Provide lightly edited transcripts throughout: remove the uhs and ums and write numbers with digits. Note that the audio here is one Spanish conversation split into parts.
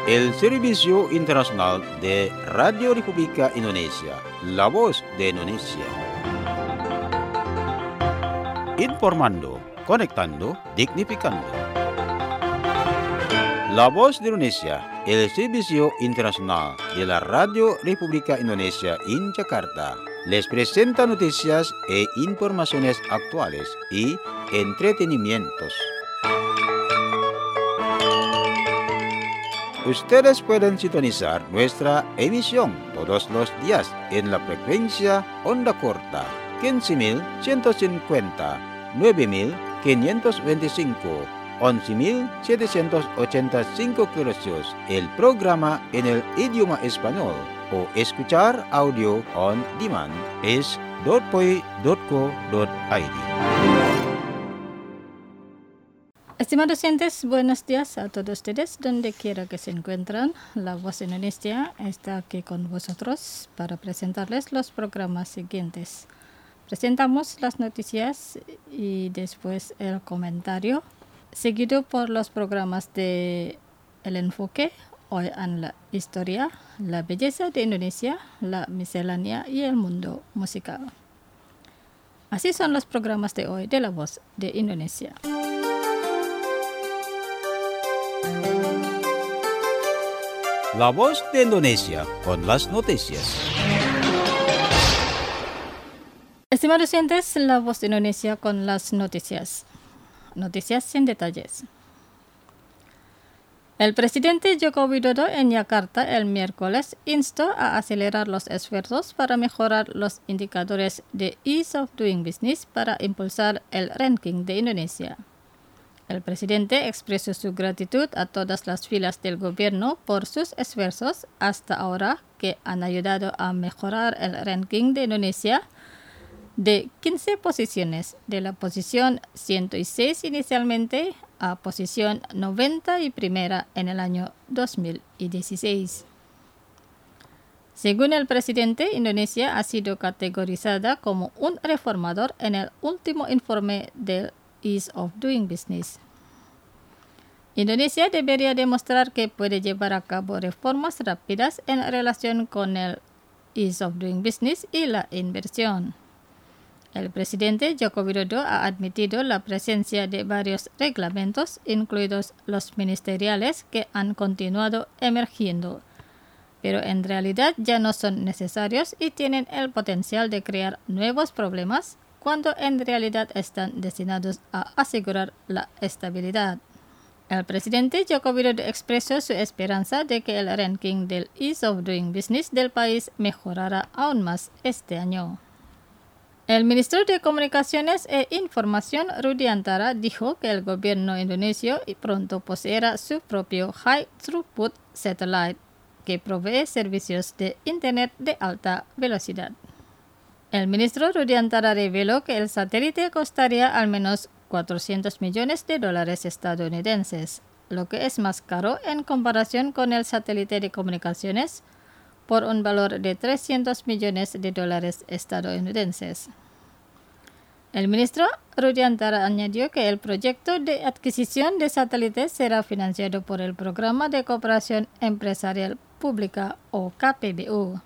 el Servicio Internacional de Radio República Indonesia, la voz de Indonesia. Informando, conectando, dignificando. La voz de Indonesia, el Servicio Internacional de la Radio República Indonesia en Jakarta, les presenta noticias e informaciones actuales y entretenimientos. Ustedes pueden sintonizar nuestra emisión todos los días en la frecuencia onda corta 15.150, 9.525, 11.785 kHz, el programa en el idioma español, o escuchar audio on demand es .poi.co.id. Estimados oyentes, buenos días a todos ustedes, donde quiera que se encuentran. La Voz de Indonesia está aquí con vosotros para presentarles los programas siguientes. Presentamos las noticias y después el comentario, seguido por los programas de El Enfoque, Hoy en la Historia, La Belleza de Indonesia, La Miscelánea y el Mundo Musical. Así son los programas de hoy de La Voz de Indonesia. La voz de Indonesia con las noticias. Estimados oyentes, La Voz de Indonesia con las noticias. Noticias sin detalles. El presidente Joko Widodo en Yakarta el miércoles instó a acelerar los esfuerzos para mejorar los indicadores de Ease of Doing Business para impulsar el ranking de Indonesia. El presidente expresó su gratitud a todas las filas del gobierno por sus esfuerzos hasta ahora que han ayudado a mejorar el ranking de Indonesia de 15 posiciones, de la posición 106 inicialmente a posición 91 en el año 2016. Según el presidente, Indonesia ha sido categorizada como un reformador en el último informe del Ease of Doing Business. Indonesia debería demostrar que puede llevar a cabo reformas rápidas en relación con el Ease of Doing Business y la inversión. El presidente Joko Widodo ha admitido la presencia de varios reglamentos, incluidos los ministeriales, que han continuado emergiendo, pero en realidad ya no son necesarios y tienen el potencial de crear nuevos problemas, cuando en realidad están destinados a asegurar la estabilidad. El presidente Joko Widodo expresó su esperanza de que el ranking del Ease of Doing Business del país mejorará aún más este año. El ministro de Comunicaciones e Información, Rudiantara, dijo que el gobierno indonesio pronto poseerá su propio High Throughput Satellite, que provee servicios de Internet de alta velocidad. El ministro Rudiantara reveló que el satélite costaría al menos $400 millones estadounidenses, lo que es más caro en comparación con el satélite de comunicaciones por un valor de $300 millones estadounidenses. El ministro Rudiantara añadió que el proyecto de adquisición de satélites será financiado por el Programa de Cooperación Empresarial Pública o KPBU.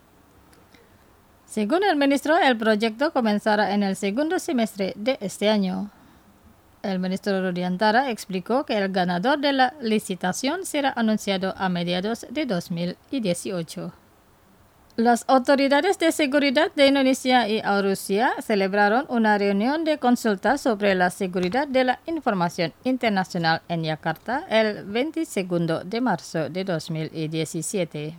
Según el ministro, el proyecto comenzará en el segundo semestre de este año. El ministro Rudiantara explicó que el ganador de la licitación será anunciado a mediados de 2018. Las autoridades de seguridad de Indonesia y Rusia celebraron una reunión de consulta sobre la seguridad de la información internacional en Yakarta el 22 de marzo de 2017.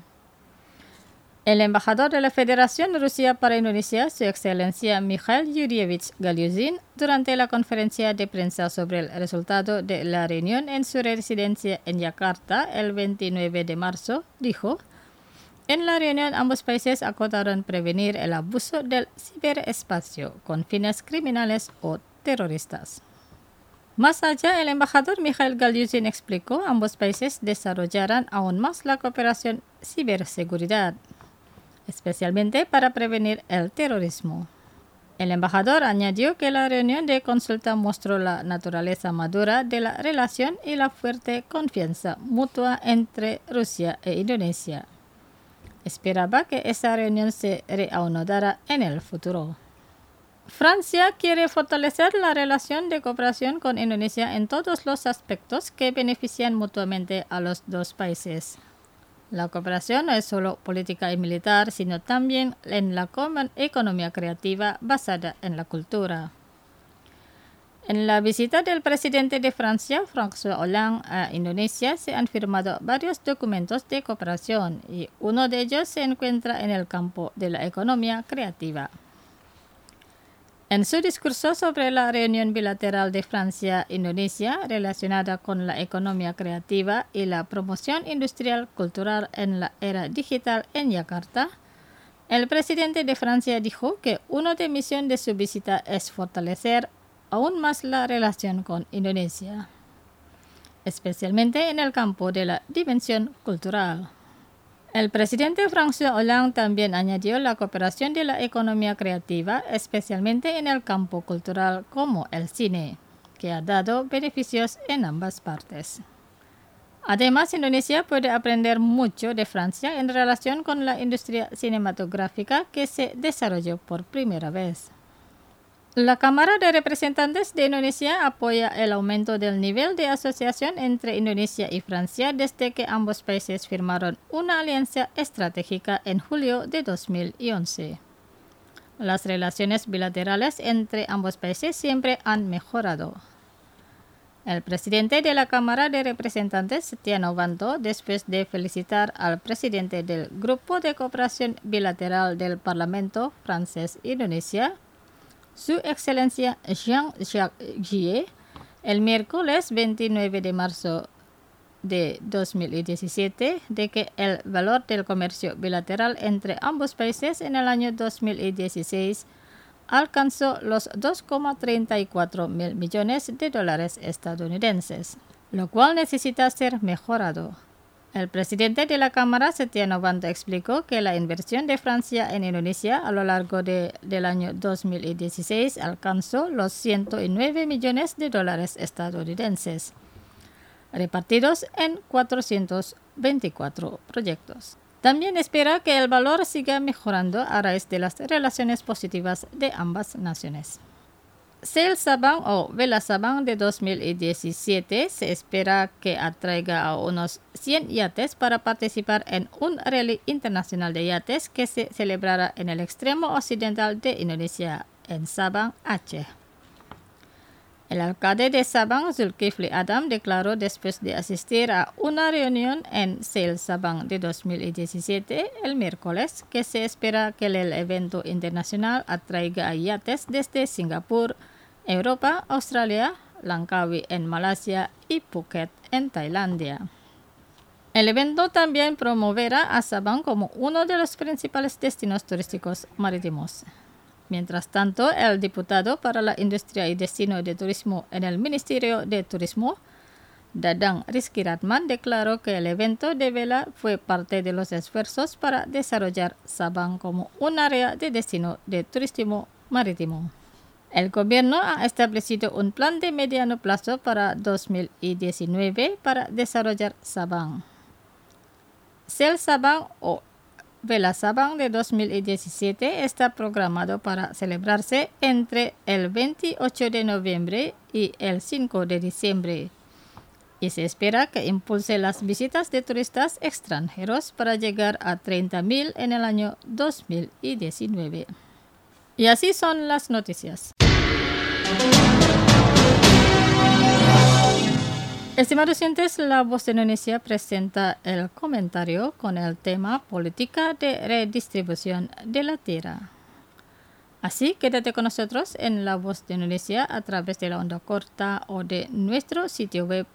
El embajador de la Federación Rusia para Indonesia, Su Excelencia Mikhail Yurievich Galyuzin, durante la conferencia de prensa sobre el resultado de la reunión en su residencia en Yakarta el 29 de marzo, dijo: en la reunión ambos países acordaron prevenir el abuso del ciberespacio con fines criminales o terroristas. Más allá, el embajador Mikhail Galyuzin explicó que ambos países desarrollarán aún más la cooperación ciberseguridad, especialmente para prevenir el terrorismo. El embajador añadió que la reunión de consulta mostró la naturaleza madura de la relación y la fuerte confianza mutua entre Rusia e Indonesia. Esperaba que esa reunión se reanudara en el futuro. Francia quiere fortalecer la relación de cooperación con Indonesia en todos los aspectos que benefician mutuamente a los dos países. La cooperación no es solo política y militar, sino también en la economía creativa basada en la cultura. En la visita del presidente de Francia, François Hollande, a Indonesia, se han firmado varios documentos de cooperación y uno de ellos se encuentra en el campo de la economía creativa. En su discurso sobre la reunión bilateral de Francia-Indonesia relacionada con la economía creativa y la promoción industrial cultural en la era digital en Yakarta, el presidente de Francia dijo que una de misión de su visita es fortalecer aún más la relación con Indonesia, especialmente en el campo de la dimensión cultural. El presidente François Hollande también añadió la cooperación de la economía creativa, especialmente en el campo cultural como el cine, que ha dado beneficios en ambas partes. Además, Indonesia puede aprender mucho de Francia en relación con la industria cinematográfica que se desarrolló por primera vez. La Cámara de Representantes de Indonesia apoya el aumento del nivel de asociación entre Indonesia y Francia desde que ambos países firmaron una alianza estratégica en julio de 2011. Las relaciones bilaterales entre ambos países siempre han mejorado. El presidente de la Cámara de Representantes, Setia Novanto, después de felicitar al presidente del Grupo de Cooperación Bilateral del Parlamento francés-Indonesia, Su Excelencia Jean-Jacques Guillet, el miércoles 29 de marzo de 2017, de que el valor del comercio bilateral entre ambos países en el año 2016 alcanzó los 2,34 mil millones de dólares estadounidenses, lo cual necesita ser mejorado. El presidente de la Cámara, Setia Novanto, explicó que la inversión de Francia en Indonesia a lo largo del año 2016 alcanzó los 109 millones de dólares estadounidenses, repartidos en 424 proyectos. También espera que el valor siga mejorando a raíz de las relaciones positivas de ambas naciones. Sail Sabang o Vela Sabang de 2017 se espera que atraiga a unos 100 yates para participar en un rally internacional de yates que se celebrará en el extremo occidental de Indonesia, en Sabang, Aceh. El alcalde de Sabang, Zulkifli Adam, declaró después de asistir a una reunión en Sail Sabang de 2017 el miércoles que se espera que el evento internacional atraiga a yates desde Singapur, Europa, Australia, Langkawi en Malasia y Phuket en Tailandia. El evento también promoverá a Sabang como uno de los principales destinos turísticos marítimos. Mientras tanto, el diputado para la Industria y Destino de Turismo en el Ministerio de Turismo, Dadang Rizky Ratman, declaró que el evento de vela fue parte de los esfuerzos para desarrollar Sabang como un área de destino de turismo marítimo. El gobierno ha establecido un plan de mediano plazo para 2019 para desarrollar Sabang. Sail Sabang o Vela Sabang de 2017 está programado para celebrarse entre el 28 de noviembre y el 5 de diciembre y se espera que impulse las visitas de turistas extranjeros para llegar a 30,000 en el año 2019. Y así son las noticias. Estimados oyentes, La Voz de Indonesia presenta el comentario con el tema Política de Redistribución de la Tierra. Así, quédate con nosotros en La Voz de Indonesia a través de la onda corta o de nuestro sitio web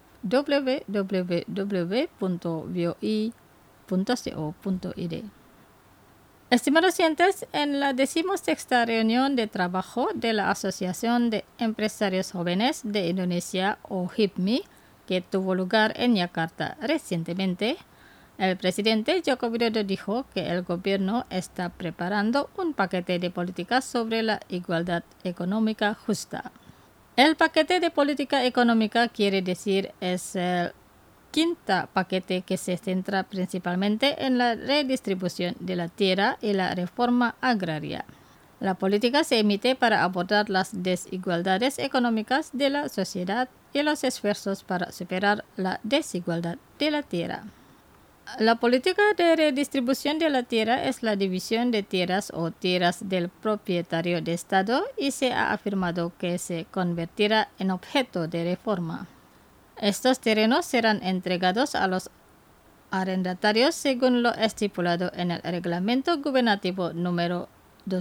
www.voi.co.id. Estimados oyentes, en la 16ª reunión de trabajo de la Asociación de Empresarios Jóvenes de Indonesia o HIPMI, que tuvo lugar en Yakarta recientemente, El presidente Joko Widodo dijo que el gobierno está preparando un paquete de políticas sobre la igualdad económica justa. El paquete de política económica quiere decir es el quinto paquete que se centra principalmente en la redistribución de la tierra y la reforma agraria. La política se emite para abordar las desigualdades económicas de la sociedad y los esfuerzos para superar la desigualdad de la tierra. La política de redistribución de la tierra es la división de tierras o tierras del propietario de Estado y se ha afirmado que se convertirá en objeto de reforma. Estos terrenos serán entregados a los arrendatarios según lo estipulado en el Reglamento Gubernativo número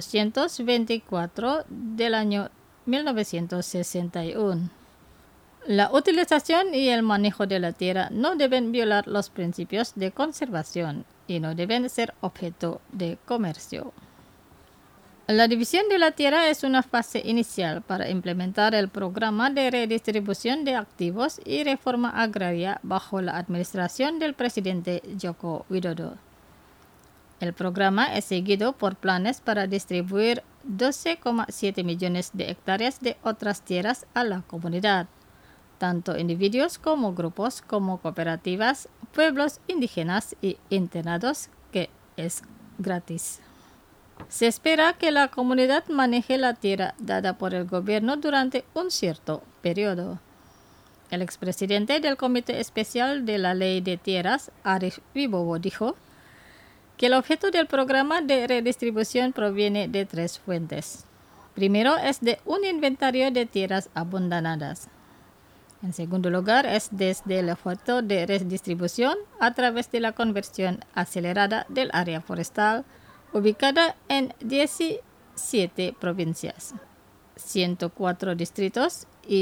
224 del año 1961. La utilización y el manejo de la tierra no deben violar los principios de conservación y no deben ser objeto de comercio. La división de la tierra es una fase inicial para implementar el programa de redistribución de activos y reforma agraria bajo la administración del presidente Joko Widodo. El programa es seguido por planes para distribuir 12,7 millones de hectáreas de otras tierras a la comunidad, tanto individuos como grupos, como cooperativas, pueblos indígenas y internados, que es gratis. Se espera que la comunidad maneje la tierra dada por el gobierno durante un cierto periodo. El expresidente del Comité Especial de la Ley de Tierras, Arif Wibowo, dijo que el objeto del programa de redistribución proviene de tres fuentes. Primero es de un inventario de tierras abandonadas. En segundo lugar, es desde el objeto de redistribución a través de la conversión acelerada del área forestal, ubicada en 17 provincias, 104 distritos y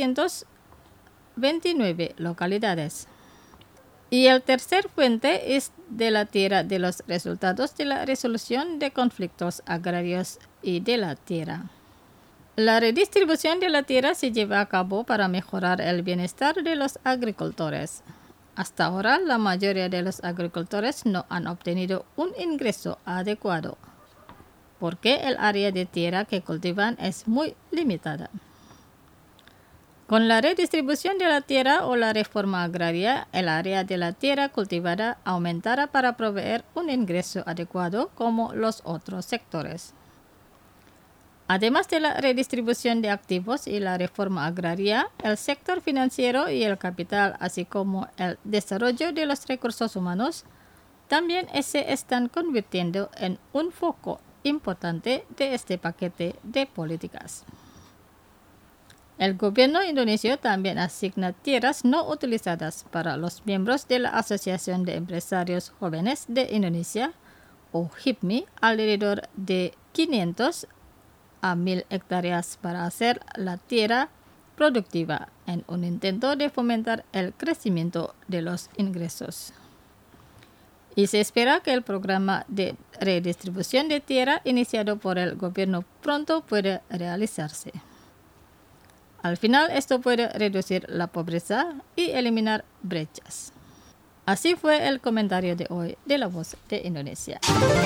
629 localidades. Y el tercer fuente es de la tierra de los resultados de la resolución de conflictos agrarios y de la tierra. La redistribución de la tierra se lleva a cabo para mejorar el bienestar de los agricultores. Hasta ahora, la mayoría de los agricultores no han obtenido un ingreso adecuado, porque el área de tierra que cultivan es muy limitada. Con la redistribución de la tierra o la reforma agraria, el área de la tierra cultivada aumentará para proveer un ingreso adecuado como los otros sectores. Además de la redistribución de activos y la reforma agraria, el sector financiero y el capital, así como el desarrollo de los recursos humanos, también se están convirtiendo en un foco importante de este paquete de políticas. El gobierno indonesio también asigna tierras no utilizadas para los miembros de la Asociación de Empresarios Jóvenes de Indonesia, o HIPMI, alrededor de 500 a 1.000 hectáreas para hacer la tierra productiva en un intento de fomentar el crecimiento de los ingresos. Y se espera que el programa de redistribución de tierra iniciado por el gobierno pronto pueda realizarse. Al final, esto puede reducir la pobreza y eliminar brechas. Así fue el comentario de hoy de La Voz de Indonesia.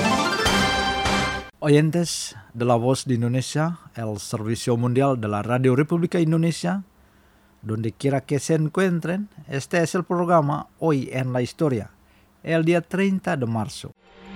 Oyentes de La Voz de Indonesia, el servicio mundial de la Radio República Indonesia, donde quiera que se encuentren, este es el programa Hoy en la Historia, el día 30 de marzo.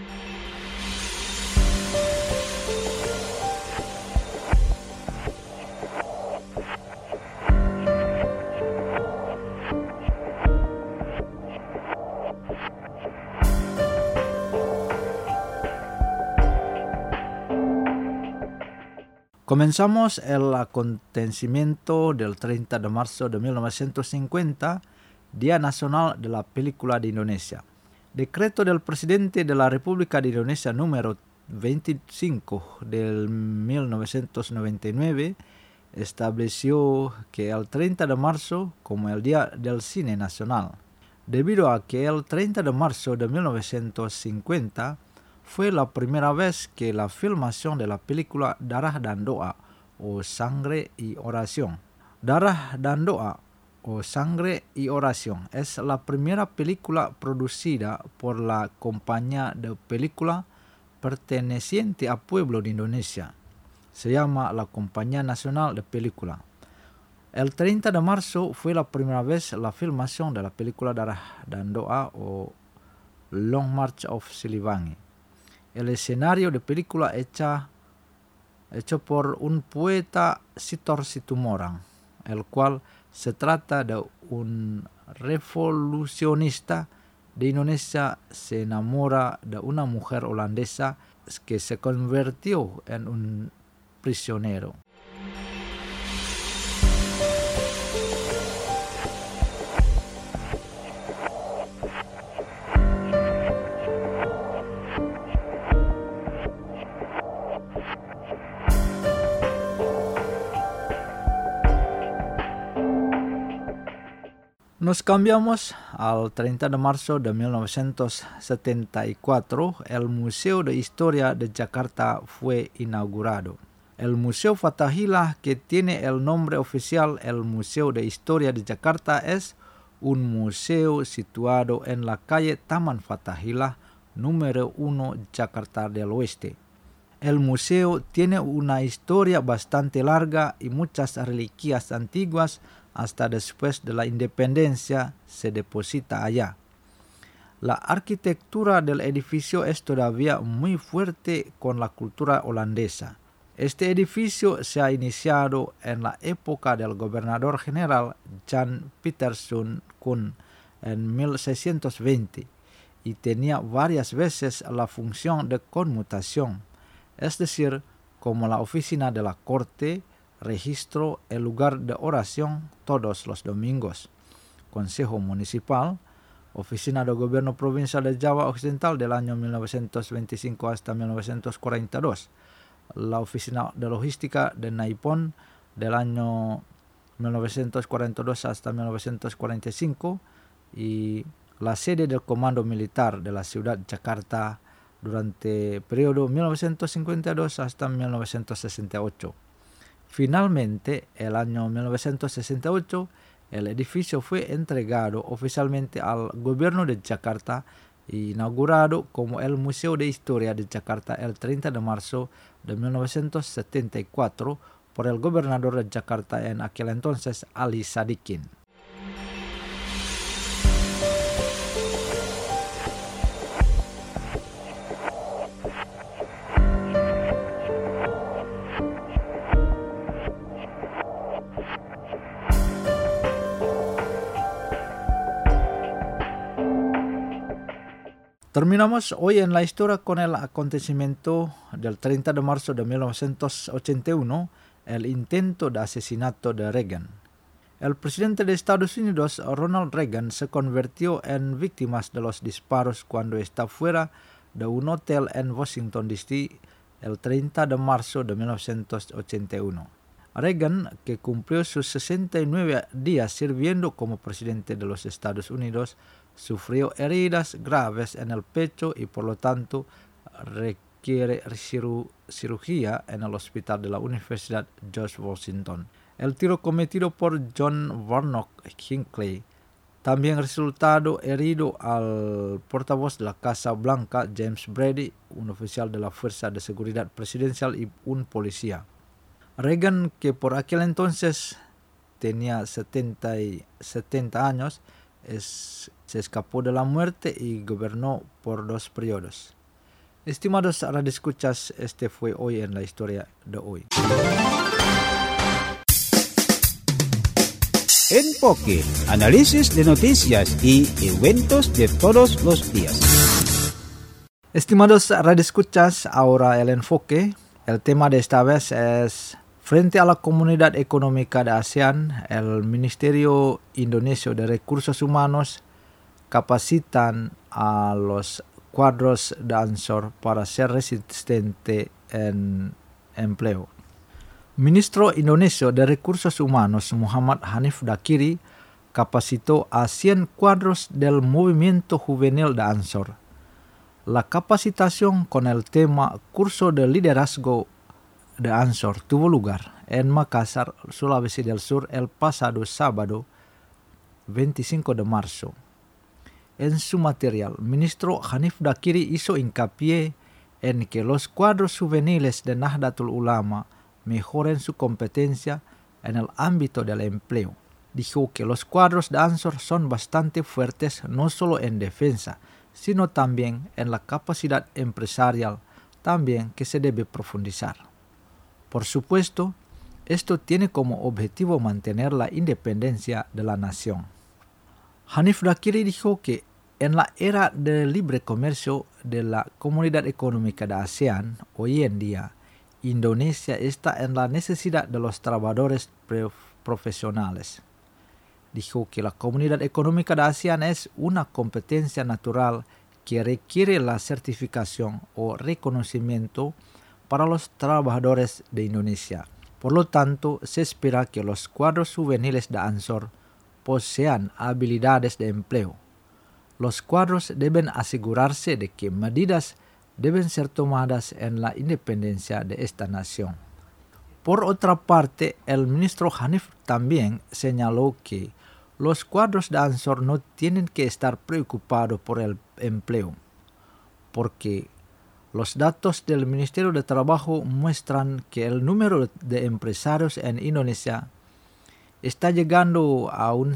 Comenzamos el acontecimiento del 30 de marzo de 1950, Día Nacional de la Película de Indonesia. Decreto del Presidente de la República de Indonesia número 25 del 1999 estableció que el 30 de marzo como el Día del Cine Nacional, debido a que el 30 de marzo de 1950 fue la primera vez que la filmación de la película Darah dan Doa o Sangre y Oración. Darah dan Doa o Sangre y Oración. Es la primera película producida por la compañía de película perteneciente a pueblo de Indonesia. Se llama la Compañía Nacional de Película. El 30 de marzo fue la primera vez la filmación de la película Darah dan Doa o Long March of Siliwangi. El escenario de película hecho por un poeta Sitor Situmorang, el cual se trata de un revolucionista de Indonesia se enamora de una mujer holandesa que se convirtió en un prisionero. Nos cambiamos al 30 de marzo de 1974. El Museo de Historia de Jakarta fue inaugurado. El Museo Fathahillah, que tiene el nombre oficial el Museo de Historia de Jakarta, es un museo situado en la calle Taman Fathahillah, número 1, Jakarta del Oeste. El museo tiene una historia bastante larga y muchas reliquias antiguas hasta después de la independencia se deposita allá. La arquitectura del edificio es todavía muy fuerte con la cultura holandesa. Este edificio se ha iniciado en la época del gobernador general Jan Pieterszoon Koen en 1620 y tenía varias veces la función de conmutación, es decir, como la oficina de la corte, registro, el lugar de oración todos los domingos, Consejo Municipal, Oficina de Gobierno Provincial de Java Occidental del año 1925 hasta 1942, la Oficina de Logística de Naipon del año 1942 hasta 1945 y la sede del Comando Militar de la ciudad de Jakarta durante el periodo 1952 hasta 1968. Finalmente, el año 1968, el edificio fue entregado oficialmente al gobierno de Jakarta e inaugurado como el Museo de Historia de Jakarta el 30 de marzo de 1974 por el gobernador de Jakarta en aquel entonces, Ali Sadikin. Terminamos hoy en la historia con el acontecimiento del 30 de marzo de 1981, el intento de asesinato de Reagan. El presidente de Estados Unidos, Ronald Reagan, se convirtió en víctima de los disparos cuando estaba fuera de un hotel en Washington, D.C. el 30 de marzo de 1981. Reagan, que cumplió sus 69 días sirviendo como presidente de los Estados Unidos, sufrió heridas graves en el pecho y por lo tanto requiere cirugía en el hospital de la Universidad George Washington. El tiro cometido por John Warnock Hinckley también resultado herido al portavoz de la Casa Blanca James Brady, un oficial de la Fuerza de Seguridad Presidencial y un policía. Reagan, que por aquel entonces tenía 70 años, se escapó de la muerte y gobernó por 2 periodos. Estimados radioescuchas, este fue hoy en la historia de hoy. Enfoque, análisis de noticias y eventos de todos los días. Estimados radioescuchas, ahora el enfoque. El tema de esta vez es: frente a la Comunidad Económica de ASEAN, el Ministerio Indonesio de Recursos Humanos capacitan a los cuadros de Ansor para ser resistente en empleo. Ministro Indonesio de Recursos Humanos Muhammad Hanif Dakiri capacitó a 100 cuadros del movimiento juvenil de Ansor. La capacitación con el tema Curso de Liderazgo de Ansor tuvo lugar en Makassar, Sulawesi del Sur, el pasado sábado 25 de marzo. En su material, ministro Hanif Dakiri hizo hincapié en que los cuadros juveniles de Nahdlatul Ulama mejoren su competencia en el ámbito del empleo. Dijo que los cuadros de Ansor son bastante fuertes no solo en defensa, sino también en la capacidad empresarial, también que se debe profundizar. Por supuesto, esto tiene como objetivo mantener la independencia de la nación. Hanif Dakiri dijo que en la era del libre comercio de la Comunidad Económica de ASEAN, hoy en día, Indonesia está en la necesidad de los trabajadores profesionales. Dijo que la Comunidad Económica de ASEAN es una competencia natural que requiere la certificación o reconocimiento para los trabajadores de Indonesia. Por lo tanto, se espera que los cuadros juveniles de Ansor posean habilidades de empleo. Los cuadros deben asegurarse de que medidas deben ser tomadas en la independencia de esta nación. Por otra parte, el ministro Hanif también señaló que los cuadros de Ansor no tienen que estar preocupados por el empleo, porque los datos del Ministerio de Trabajo muestran que el número de empresarios en Indonesia está llegando a un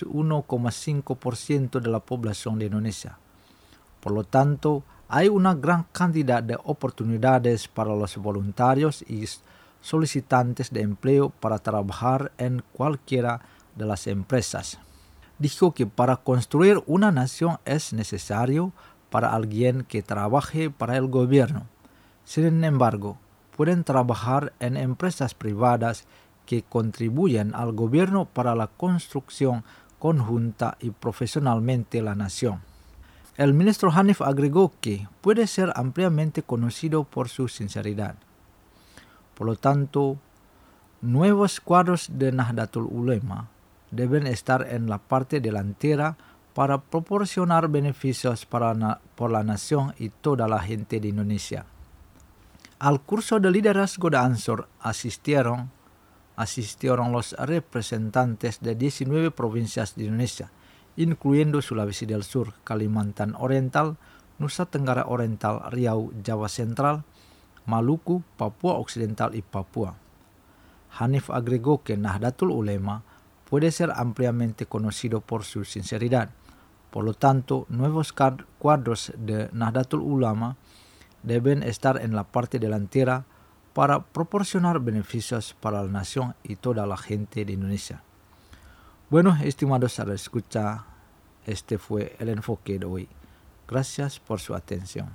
1,5% de la población de Indonesia. Por lo tanto, hay una gran cantidad de oportunidades para los voluntarios y solicitantes de empleo para trabajar en cualquiera de las empresas. Dijo que para construir una nación es necesario para alguien que trabaje para el gobierno. Sin embargo, pueden trabajar en empresas privadas que contribuyen al gobierno para la construcción conjunta y profesionalmente la nación. El ministro Hanif agregó que puede ser ampliamente conocido por su sinceridad. Por lo tanto, nuevos cuadros de Nahdlatul Ulama deben estar en la parte delantera para proporcionar beneficios por la nación y toda la gente de Indonesia. Al curso de liderazgo de Ansor asistieron los representantes de 19 provincias de Indonesia, incluyendo Sulawesi del Sur, Kalimantan Oriental, Nusa Tenggara Oriental, Riau, Java Central, Maluku, Papua Occidental y Papua. Hanif agregó que Nahdlatul Ulama puede ser ampliamente conocido por su sinceridad. Por lo tanto, nuevos cuadros de Nahdlatul Ulama deben estar en la parte delantera para proporcionar beneficios para la nación y toda la gente de Indonesia. Bueno, estimados a la escucha, este fue el enfoque de hoy. Gracias por su atención.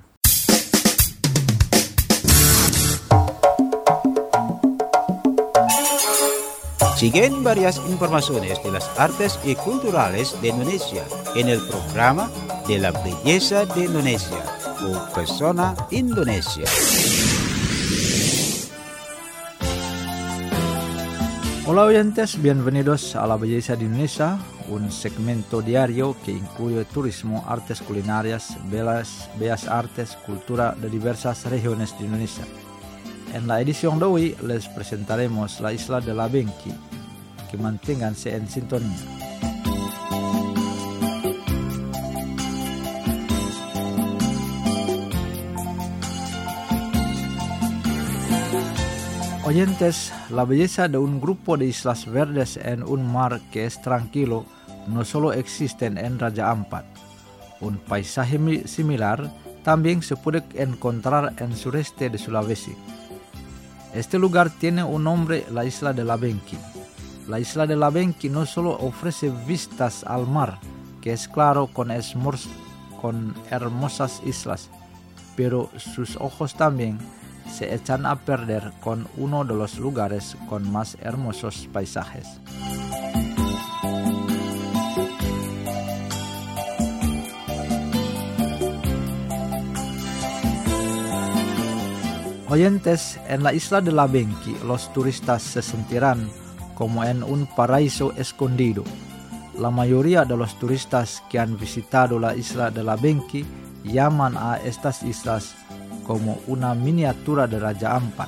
Siguen varias informaciones de las artes y culturales de Indonesia en el programa de la belleza de Indonesia o Persona Indonesia. Hola oyentes, bienvenidos a La Belleza de Indonesia, un segmento diario que incluye turismo, artes culinarias, bellas artes, cultura de diversas regiones de Indonesia. En la edición de hoy les presentaremos la isla de Labenki, que manténganse en sintonía. Oyentes, la belleza de un grupo de islas verdes en un mar que es tranquilo no solo existe en Raja Ampat. Un paisaje similar también se puede encontrar en sureste de Sulawesi. Este lugar tiene un nombre, la isla de Labenki. La isla de Labenki no solo ofrece vistas al mar, que es claro con hermosas islas, pero sus ojos también se echan a perder con uno de los lugares con más hermosos paisajes. Oyentes, en la isla de Labenki los turistas se sentirán como en un paraíso escondido. La mayoría de los turistas que han visitado la isla de Labenki llaman a estas islas como una miniatura de Raja Ampat.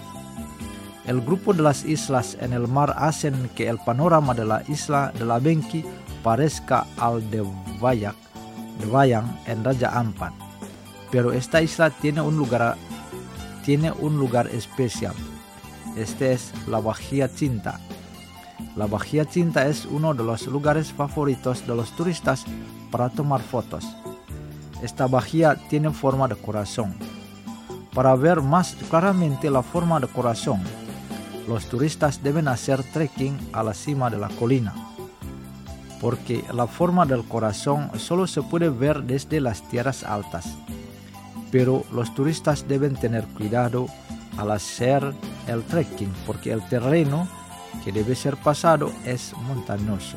El grupo de las islas en el mar hacen que el panorama de la isla de Labenki parezca al de Wayang en Raja Ampat. Pero esta isla tiene un lugar especial. Este es la Bahía Cinta. La Bahía Cinta es uno de los lugares favoritos de los turistas para tomar fotos. Esta bahía tiene forma de corazón. Para ver más claramente la forma de corazón, los turistas deben hacer trekking a la cima de la colina, porque la forma del corazón solo se puede ver desde las tierras altas. Pero los turistas deben tener cuidado al hacer el trekking, porque el terreno que debe ser pasado es montañoso.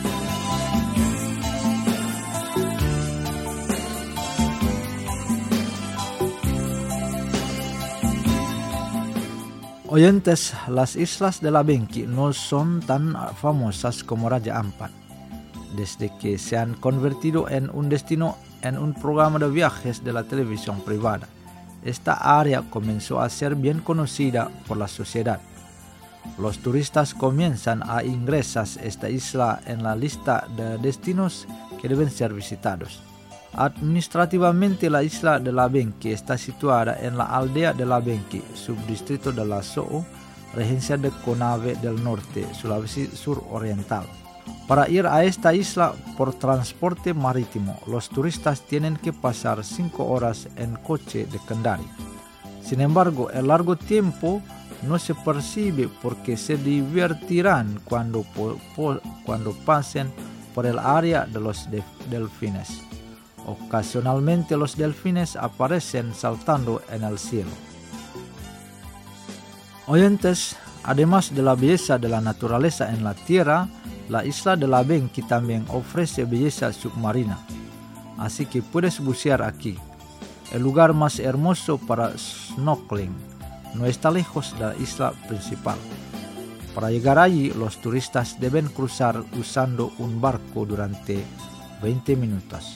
Oyentes, las islas de la Benki no son tan famosas como Raja Ampat. Desde que se han convertido en un destino en un programa de viajes de la televisión privada, esta área comenzó a ser bien conocida por la sociedad. Los turistas comienzan a ingresar esta isla en la lista de destinos que deben ser visitados. Administrativamente, la isla de la Benki está situada en la aldea de la Benki, subdistrito de la Sou, regencia de Konawe del Norte, Sulawesi Sur-Oriental. Para ir a esta isla por transporte marítimo, los turistas tienen que pasar 5 horas en coche de Kendari. Sin embargo, el largo tiempo no se percibe porque se divertirán cuando pasen por el área de los delfines. Ocasionalmente los delfines aparecen saltando en el cielo. Oyentes, además de la belleza de la naturaleza en la tierra, la isla de la Benki también ofrece belleza submarina. Así que puedes bucear aquí. El lugar más hermoso para snorkeling no está lejos de la isla principal. Para llegar allí, los turistas deben cruzar usando un barco durante 20 minutos.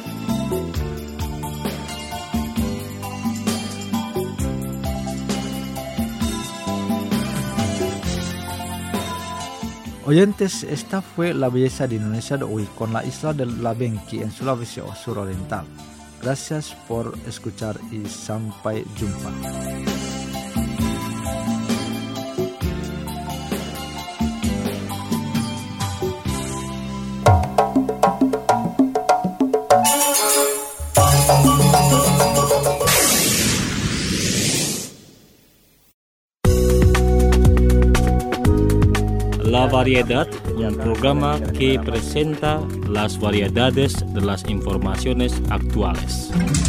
Oyentes, esta fue la belleza de Indonesia de hoy con la isla de la Benki en Sulawesi Sur-Oriental. Gracias por escuchar y sampai jumpa. La Variedad, un programa que presenta las variedades de las informaciones actuales.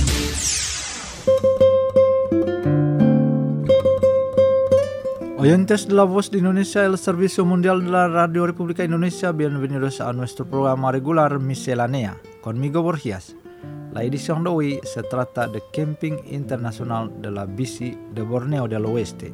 Oyentes de la Voz de Indonesia, el Servicio Mundial de la Radio República Indonesia, bienvenidos a nuestro programa regular Miscelánea, conmigo Borgias. La edición de hoy se trata de Camping Internacional de la BICI de Borneo del Oeste.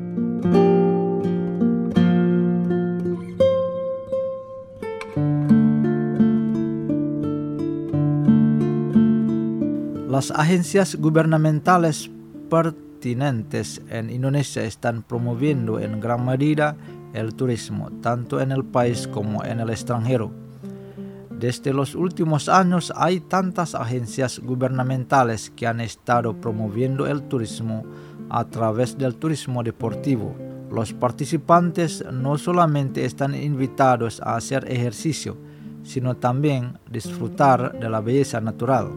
Las agencias gubernamentales pertinentes en Indonesia están promoviendo en gran medida el turismo, tanto en el país como en el extranjero. Desde los últimos años hay tantas agencias gubernamentales que han estado promoviendo el turismo a través del turismo deportivo. Los participantes no solamente están invitados a hacer ejercicio, sino también disfrutar de la belleza natural.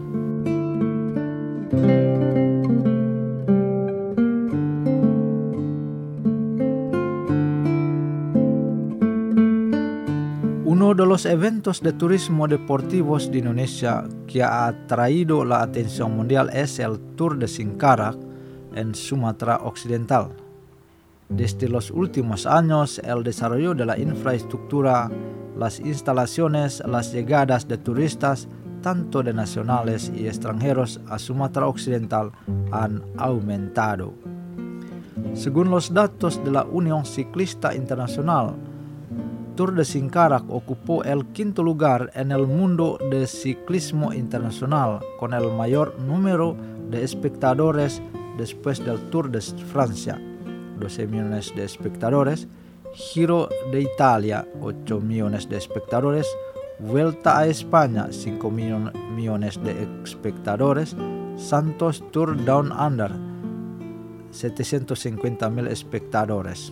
Uno de los eventos de turismo deportivos de Indonesia que ha atraído la atención mundial es el Tour de Singkarak en Sumatra Occidental. Desde los últimos años, el desarrollo de la infraestructura, las instalaciones, las llegadas de turistas, tanto de nacionales y extranjeros a Sumatra Occidental han aumentado. Según los datos de la Unión Ciclista Internacional, Tour de Singkarak ocupó el 5º lugar en el mundo de ciclismo internacional, con el mayor número de espectadores después del Tour de Francia, 12 millones de espectadores, Giro de Italia, 8 millones de espectadores, Vuelta a España, 5 millones de espectadores. Santos Tour Down Under, 750.000 espectadores.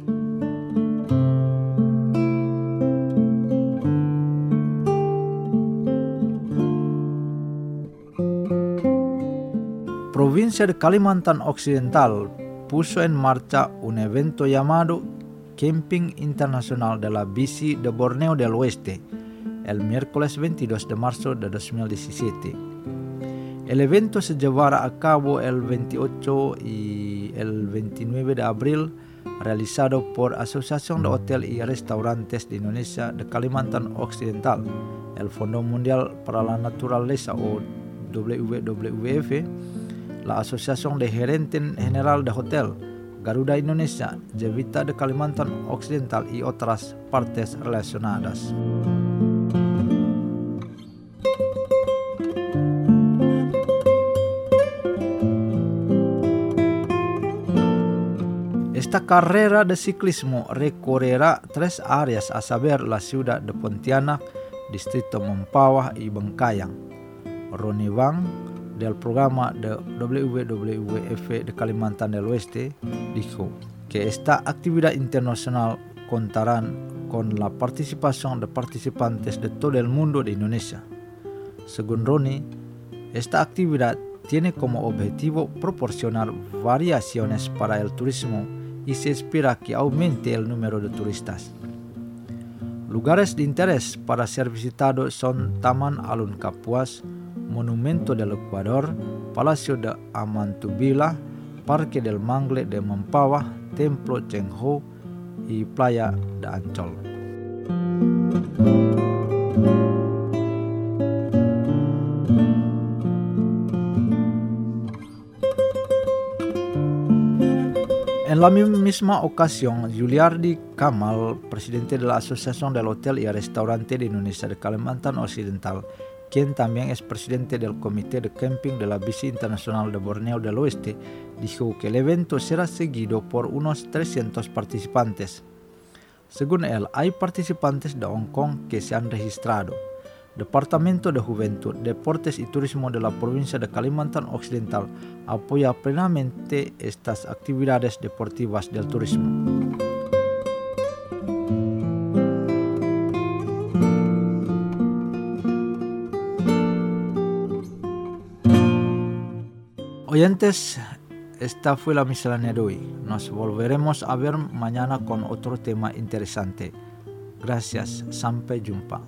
Provincia de Kalimantan Occidental puso en marcha un evento llamado Camping Internacional de la Bici de Borneo del Oeste el miércoles 22 de marzo de 2017. El evento se llevará a cabo el 28 y el 29 de abril, realizado por Asociación de Hotel y Restaurantes de Indonesia de Kalimantan Occidental, el Fondo Mundial para la Naturaleza o WWF, la Asociación de Gerentes General de Hotel, Garuda Indonesia, Jevita de Kalimantan Occidental y otras partes relacionadas. Esta carrera de ciclismo recorrerá 3 áreas, a saber la ciudad de Pontianak, distrito Mempawah y Bengkayang. Ronnie Wang, del programa de WWF de Kalimantan del Oeste, dijo que esta actividad internacional contará con la participación de participantes de todo el mundo de Indonesia. Según Ronnie, esta actividad tiene como objetivo proporcionar variaciones para el turismo y se espera que aumente el número de turistas. Lugares de interés para ser visitados son Taman Alun Kapuas, Monumento del Ecuador, Palacio de Amantubila, Parque del Mangle de Mempawah, Templo Cheng Ho y Playa de Ancol. En la misma ocasión, Yuliardi Kamal, presidente de la Asociación del Hotel y Restaurante de Indonesia de Kalimantan Occidental, quien también es presidente del Comité de Camping de la Bici Internacional de Borneo del Oeste, dijo que el evento será seguido por unos 300 participantes. Según él, hay participantes de Hong Kong que se han registrado. Departamento de Juventud, Deportes y Turismo de la provincia de Kalimantan Occidental apoya plenamente estas actividades deportivas del turismo. Oyentes, esta fue la miscelánea de hoy. Nos volveremos a ver mañana con otro tema interesante. Gracias, sampai jumpa.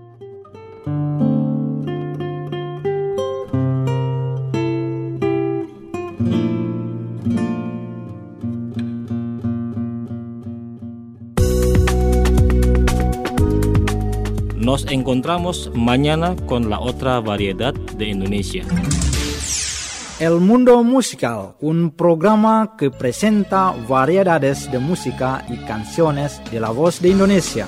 Nos encontramos mañana con la otra variedad de Indonesia. El Mundo Musical, un programa que presenta variedades de música y canciones de la voz de Indonesia.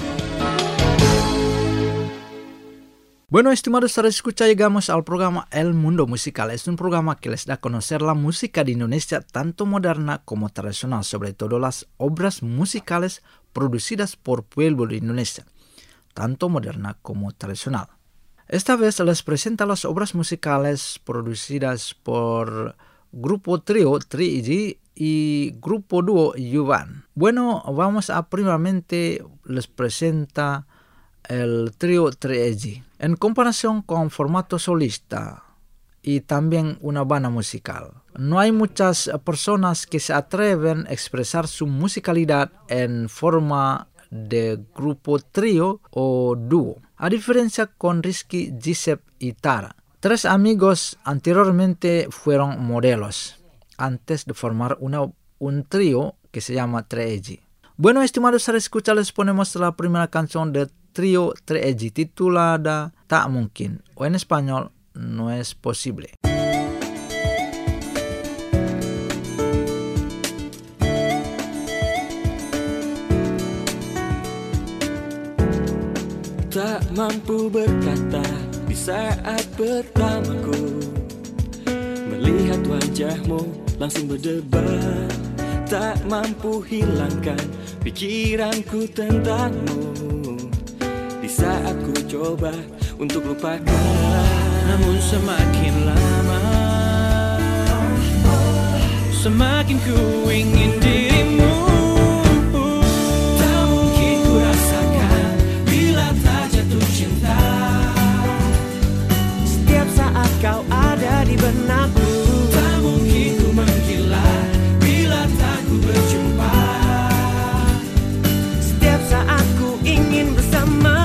Bueno, estimados escucha, llegamos al programa El Mundo Musical. Es un programa que les da a conocer la música de Indonesia, tanto moderna como tradicional, sobre todo las obras musicales producidas por pueblo de Indonesia, tanto moderna como tradicional. Esta vez les presento las obras musicales producidas por grupo trío 3EG y grupo dúo Yuvan. Bueno, vamos a primeramente les presenta el trío 3EG. En comparación con formato solista y también una banda musical, no hay muchas personas que se atreven a expresar su musicalidad en forma de grupo trío o dúo, a diferencia con Rizky, Gisep y Tara. 3 amigos anteriormente fueron modelos antes de formar un trío que se llama 3EG. Bueno, estimados escucha, les ponemos la primera canción de trío 3EG titulada Tak Mungkin, o en español, No es Posible. Tak mampu berkata di saat pertamaku melihat wajahmu langsung berdebar. Tak mampu hilangkan pikiranku tentangmu di saat ku mencoba untuk lupakan. Namun semakin lama, semakin ku ingin dirimu. Tak mungkin ku rasakan bila tak jatuh cinta. Setiap saat kau ada di benakku. Tak mungkin ku menggila bila tak ku berjumpa. Setiap saat ku ingin bersamamu.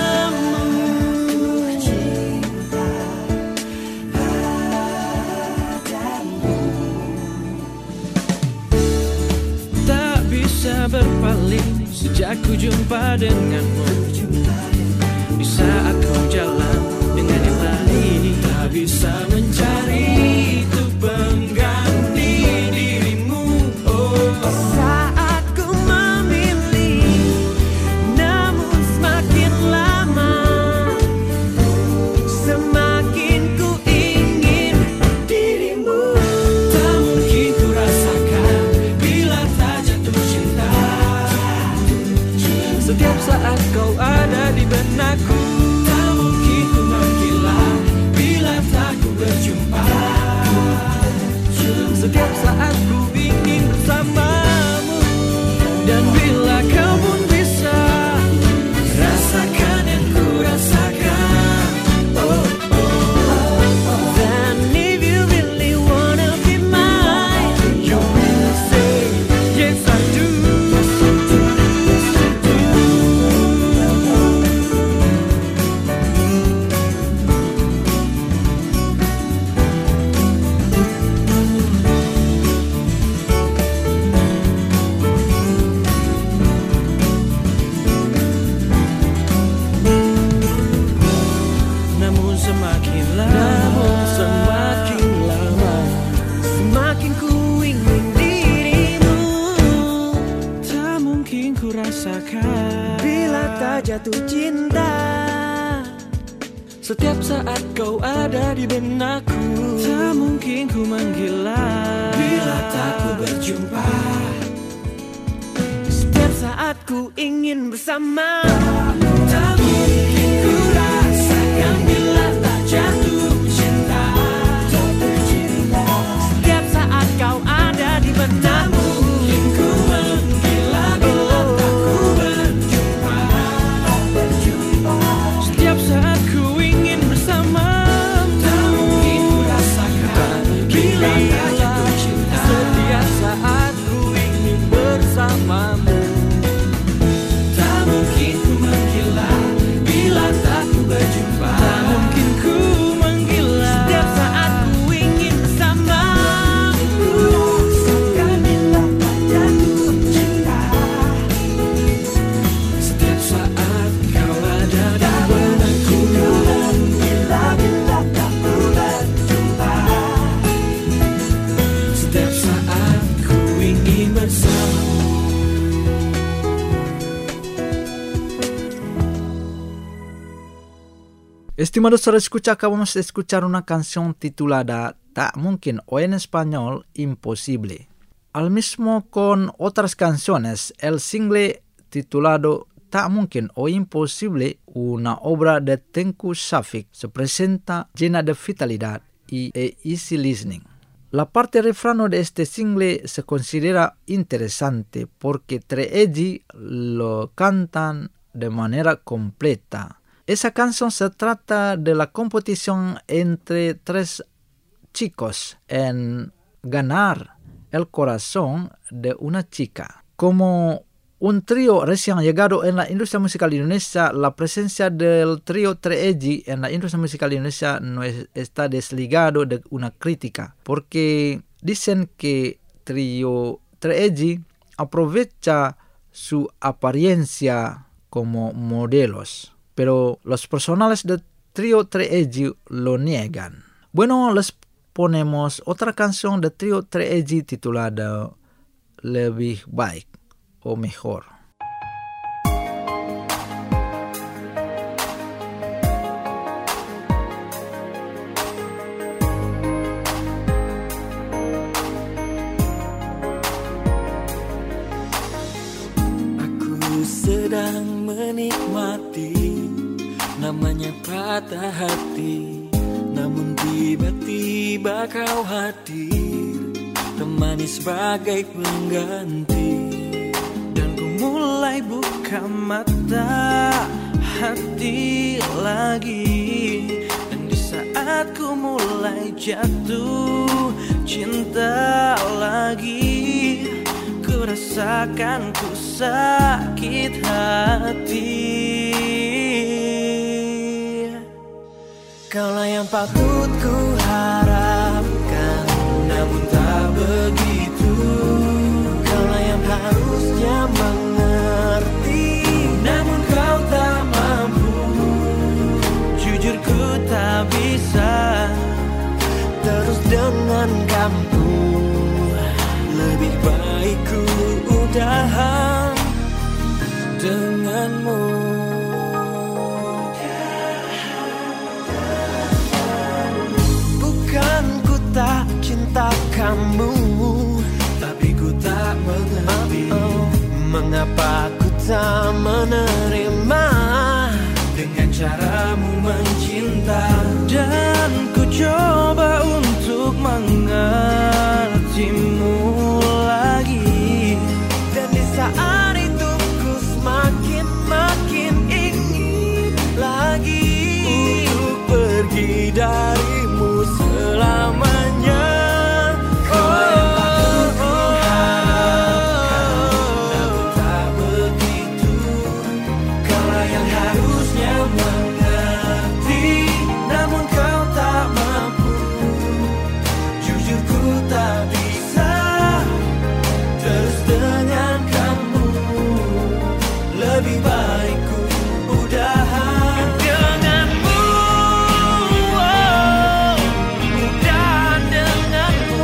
Tak bisa berpaling sejak ku jumpa denganmu. Di saat kau jalan dengan yang lain, Tak bisa mencari itu pengganti dirimu. saat ku memilih, namun semakin lama, semakin ku ingin dirimu. Tak mungkin ku rasakan bila tak jatuh cinta. Setiap saat kau ada di benakku. Tak mungkin ku menggila bila tak ku berjumpa. Setiap saat ku ingin bersamamu. Dan bila kau pun bisa Rasakan yang ku rasakan. then if you really wanna be mine, you will say yes I do. Namun semakin lama, semakin ku ingin dirimu. Tak mungkin ku rasakan Bila tak jatuh cinta, setiap saat kau ada di benakku. tak mungkin ku menggila. Bila tak ku berjumpa. Setiap saat ku ingin bersama. Tak mungkin ku rasakan bila tak jatuh cinta. Setiap saat kau ada di benakku. Mungkin ku menggila bila tak ku berjumpa. Setiap saat ku ingin bersama. Tak mungkin ku rasakan bila tak jatuh cinta. Setiap saat ku ingin bersamamu. Tak mungkin ku menggila bila tak ku berjumpa. Tak mungkin ku menggila. Setiap saat ku ingin bersamamu. Rasakan bila tak jatuh cinta. Setiap saat kau ada di benakku. Bila tak ku berjumpa. Setiap saat ku ingin bersamamu. Estimados saudara escucha, acabamos de escuchar una canción titulada Tak Mungkin o en español Imposible. Al mismo con otras canciones, el single titulado Tak Mungkin o Imposible, una obra de Tengku Syafiq, se presenta llena de vitalidad y easy listening. La parte refrán de este single se considera interesante porque Treeji lo cantan de manera completa. Esa canción se trata de la competición entre tres chicos en ganar el corazón de una chica. Como un trío recién llegado en la industria musical indonesia, la presencia del trío Treeji en la industria musical indonesia no está desligado de una crítica, porque dicen que trío Treeji aprovecha su apariencia como modelos, pero los personales del trío Treeji lo niegan. Bueno, les ponemos otra canción de trío Treeji titulada Lebih Baik o Mejor. Aku sedang menikmati namanya patah hati. Namun tiba-tiba kau hadir, temani sebagai pengganti. Dan ku mulai buka mata hati lagi. Dan di saat ku mulai jatuh cinta lagi, ku rasakan ku sakit hati. Kaulah yang patut ku harapkan, namun tak begitu. Kaulah yang harusnya mengerti, namun kau tak mampu. Jujur ku tak bisa terus dengan kamu. Lebih baik ku udahan denganmu. Bukan ku tak cinta kamu, tapi ku tak mengerti mengapa ku tak menerima dengan caramu mencinta. dan ku coba untuk mengertimu lagi. Dan di saat itu ku semakin ingin lagi untuk pergi darimu selamanya. Kau yang patut ku harapkan, namun tak begitu. Kau yang harusnya mengerti, namun kau tak mampu. Jujur ku tak bisa terus dengan kamu. Lebih baik ku udahan denganmu. Udahan denganmu.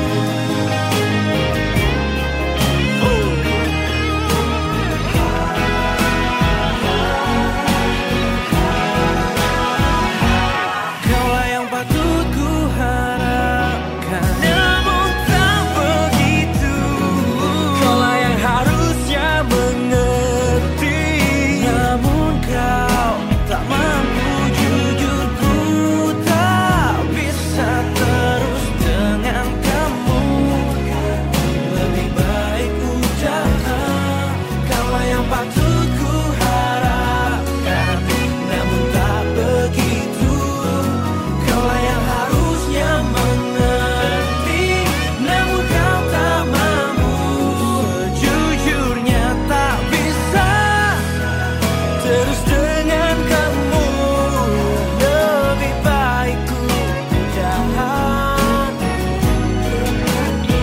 Kaulah yang patut ku harapkan, Namun tak begitu. Kaulah yang harusnya mengerti, namun kau tak mampu. Jujur ku tak bisa terus dengan kamu. lebih baik udahan. Kaulah yang patut ku harapkan, namun tak begitu. Kaulah yang harusnya mengerti, namun kau tak mampu. Sejujurnya tak bisa Terus dengan kamu. Lebih baik ku udahan denganmu.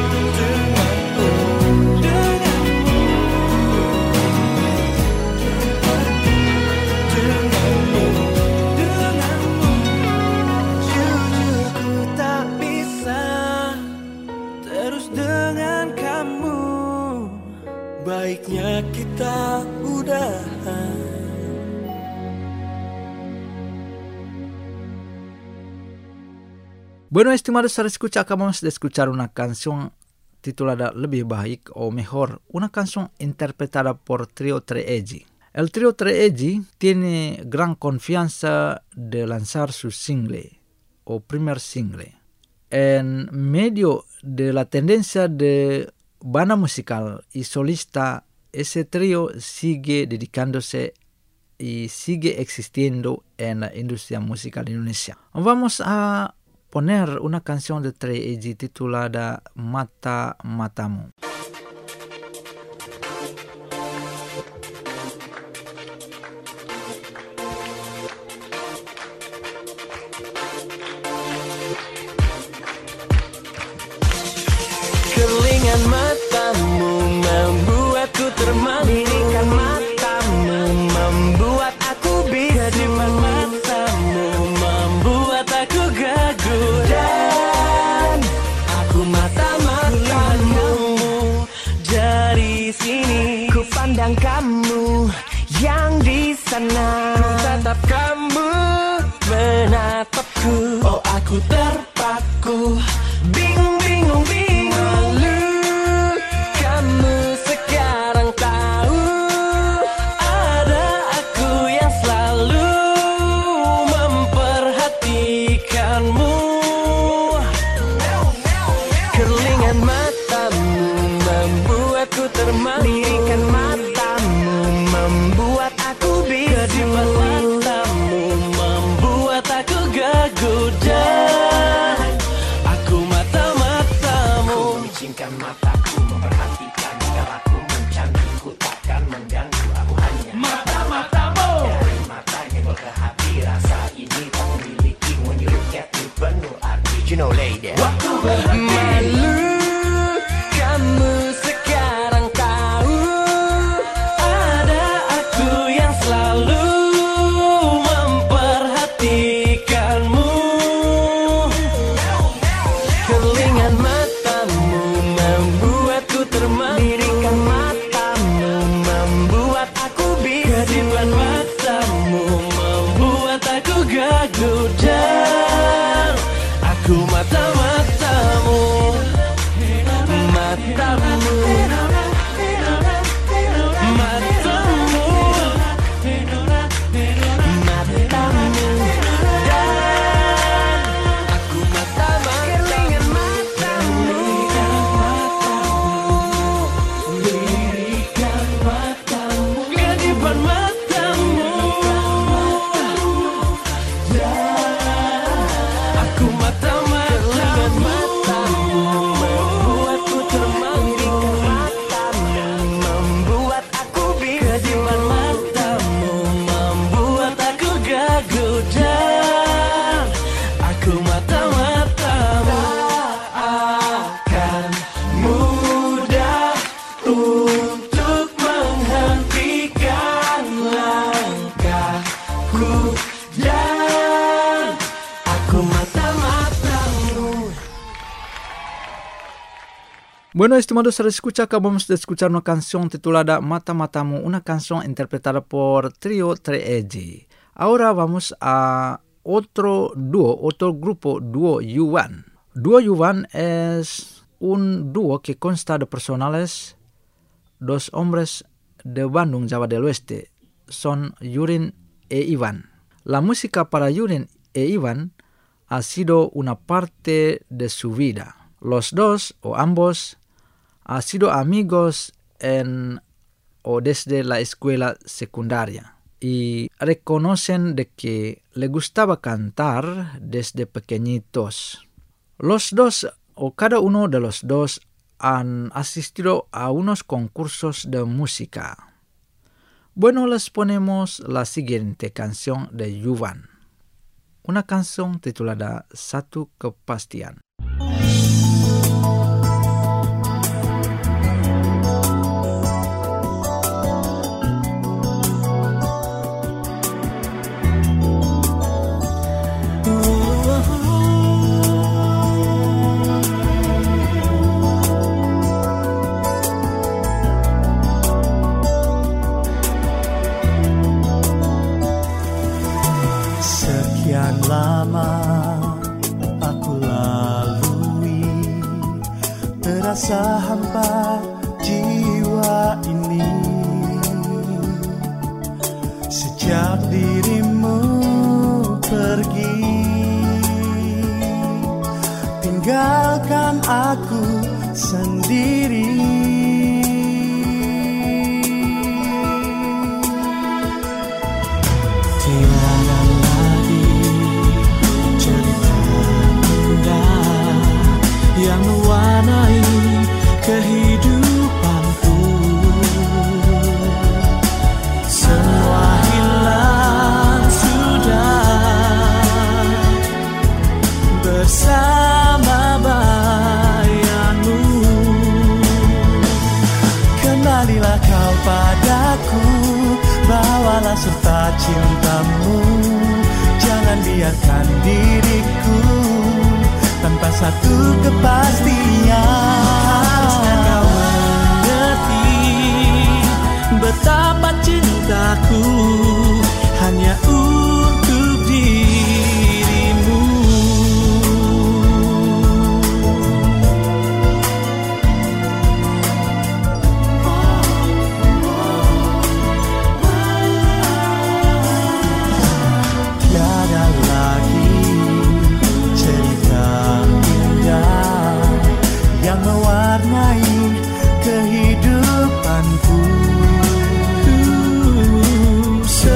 Jujur ku tak bisa terus dengan kamu. Baiknya kita udahan. Bueno, estimados escucha, acabamos de escuchar una canción titulada Lebih Baik o Mejor, una canción interpretada por Trio 3EG. El Trio 3EG tiene gran confianza de lanzar su single o primer single. En medio de la tendencia de banda musical y solista, ese trío sigue dedicándose y sigue existiendo en la industria musical indonesia. Vamos a poner una canción de 3EG titulada Mata Matamu. Kerlingan matamu membuatku termangu. Lirikan matamu membuat aku bisu. Kedipan matamu membuat aku gagu. Dan aku mata-matamu matamu membuat aku gagal dan aku mata-matamu, matamu, matamu, matamu, dan aku mata-matamu, lirikan matamu, kedipan matamu, dan aku mata-matamu, membuatku termanggil matamu, membuat aku bingung, kedipan matamu, membuat aku gagal dan aku mata-matamu, akan mudah untuk menghentikan langkahku dan aku mata-matamu. Bueno, estimados escucha, acabamos de escuchar una canción titulada Mata Matamu, una canción interpretada por Trio 3EG. Ahora vamos a otro grupo, dúo Yuvan. Dúo Yuvan es un dúo que consta de personales, dos hombres de Bandung, Java del Oeste. Son Yurin e Ivan. La música para Yurin e Ivan ha sido una parte de su vida. Los dos o ambos han sido amigos desde la escuela secundaria y reconocen de que le gustaba cantar desde pequeñitos. Los dos o cada uno de los dos han asistido a unos concursos de música. Bueno, les ponemos la siguiente canción de Yuvan, una canción titulada Satu Kepastian. Sekian lama aku lalui, terasa hampa jiwa ini. Sejak dirimu pergi, tinggalkan aku sendiri. Tiada lagi cerita indah yang mewarnai kehidupanku. Semua hilang sudah bersama bayanmu. Kembalilah kau padaku, bawalah serta cintamu. Jangan biarkan diriku tanpa satu kepastian. Kau mengerti betapa cintaku hanya untuk dirimu. Tiada lagi cerita indah yang mewarnai kehidupanku.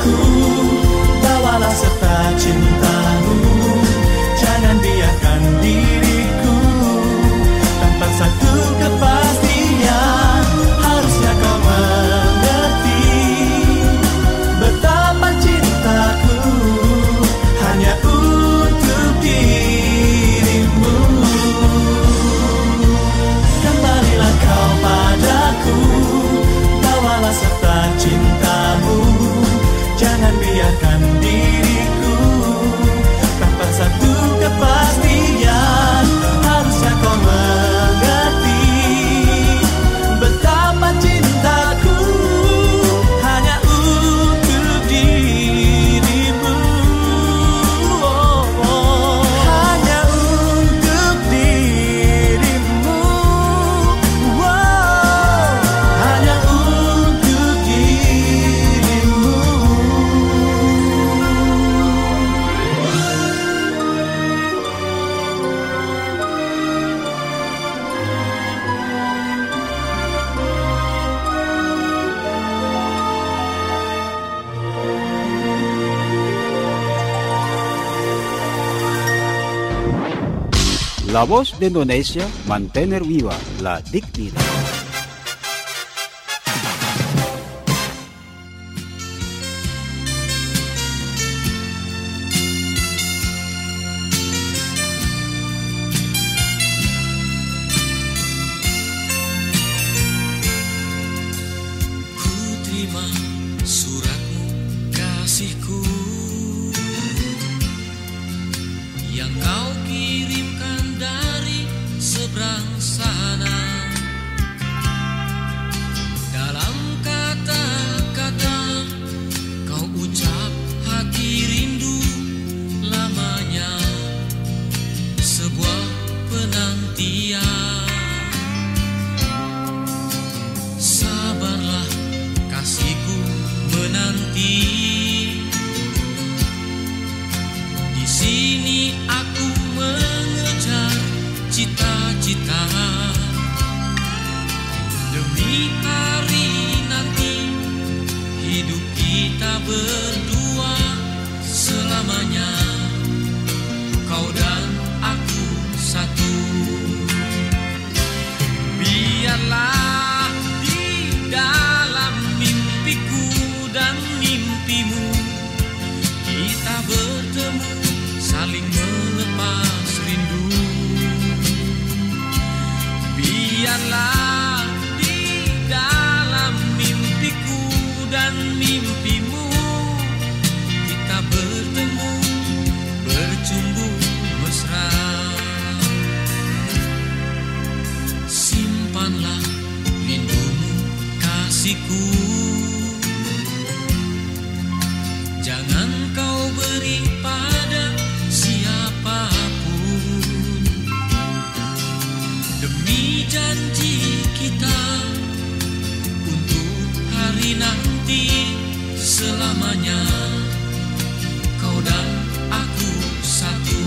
padaku, bawalah serta cintamu. Jangan biarkan diriku tanpa satu kepastian. Harusnya kau mengerti betapa cintaku hanya untuk dirimu. Kembalilah kau padaku, bawalah serta cintamu. Jangan biarkan diriku tanpa satu kepastian. Harusnya kau mengerti betapa cintaku hanya untuk dirimu. Hanya untuk dirimu. Hanya untuk dirimu. La voz de Indonesia, mantener viva la dignidad. Ku terima suratmu kasihku yang kau kirimkan dari seberang sana. Dalam kata-kata kau ucap hati rindu lamanya, sebuah penantian. Sabarlah kasihku menanti. Di sini aku mengejar cita-cita demi hari nanti hidup kita berdua selamanya. Kau dan aku satu. Biarlah di dalam mimpiku dan mimpimu kita bertemu, saling melepas rindu. Biarlah di dalam mimpiku dan mimpimu kita bertemu, bercumbu mesra. Simpanlah rindumu kasihku, jangan kau beri pada siapapun. Demi janji kita untuk hari nanti selamanya, kau dan aku satu.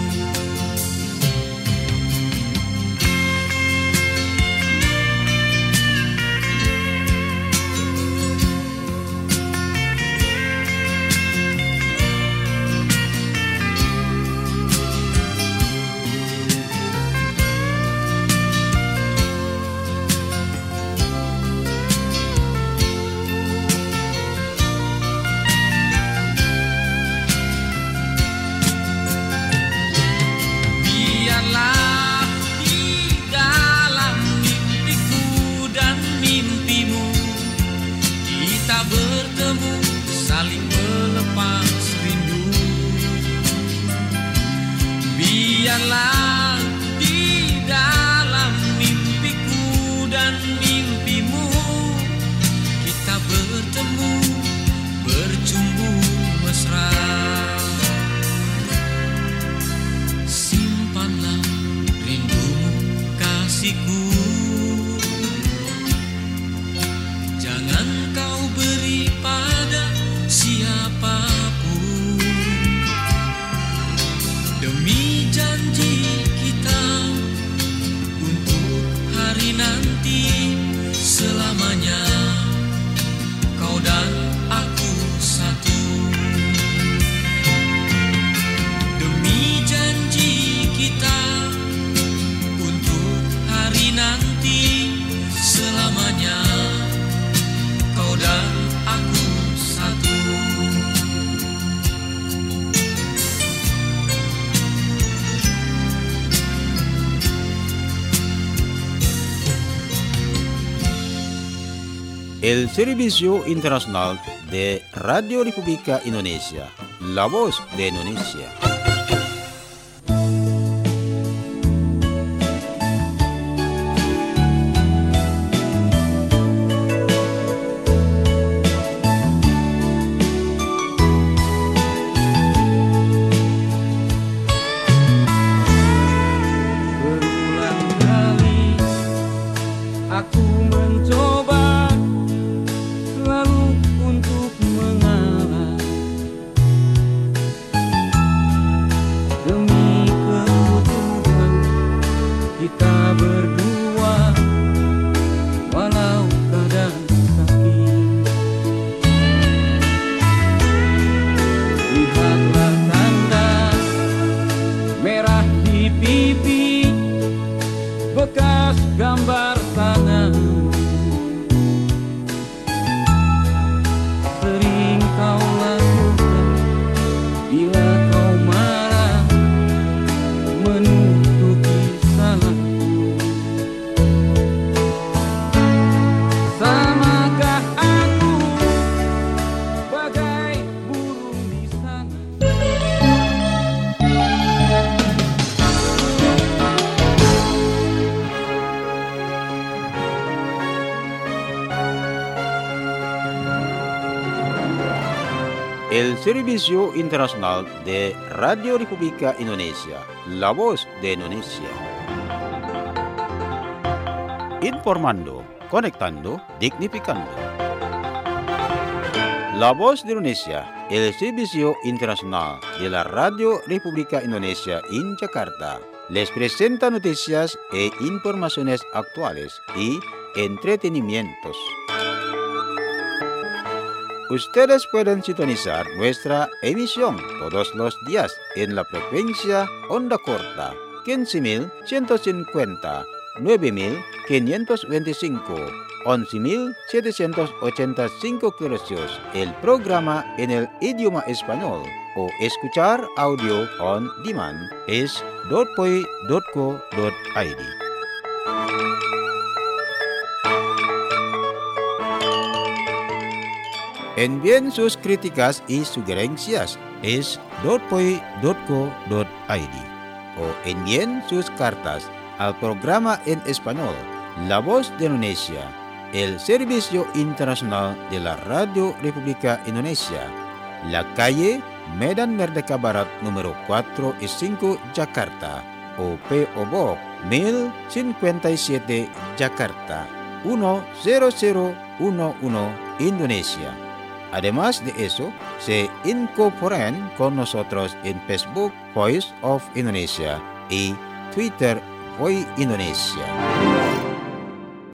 Biarlah di dalam mimpiku dan mimpimu kita bertemu, saling melepas rindu. Biarlah di dalam mimpiku dan mimpimu kita bertemu, bercumbu mesra. Simpanlah rindumu kasihku, jangan kau beri pada siapapun. Demi janji kita untuk hari nanti selamanya, kau dan aku satu. El Servicio Internacional de Radio República Indonesia, La Voz de Indonesia. Berulang kali aku mencoba selalu untuk mengalah demi keutuhan kita berdua, walau kadang sakit. Lihatlah tanda merah di pipi, bekas gambar tangan. Sering kau lakukan bila kau marah, menutupi salahku. Samakah aku bagai burung di sana? El Servicio Internacional de Radio República Indonesia, La Voz de Indonesia. Informando, conectando, dignificando. La Voz de Indonesia, el Servicio Internacional de la Radio República Indonesia en Jakarta, les presenta noticias e informaciones actuales y entretenimientos. Ustedes pueden sintonizar nuestra emisión todos los días en la frecuencia onda corta 15.150, 9.525, 11.785 kHz. El programa en el idioma español o escuchar audio on demand es .poi.co.id. Envíen sus críticas y sugerencias es .poi.co.id o envíen sus cartas al programa en español La Voz de Indonesia, el Servicio Internacional de la Radio República Indonesia, la calle Medan Merdeka Barat número 4 y 5 Jakarta o P.O. Box 1057 Jakarta 10011 Indonesia. Además de eso, se incorporan con nosotros en Facebook Voice of Indonesia y Twitter Voice Indonesia.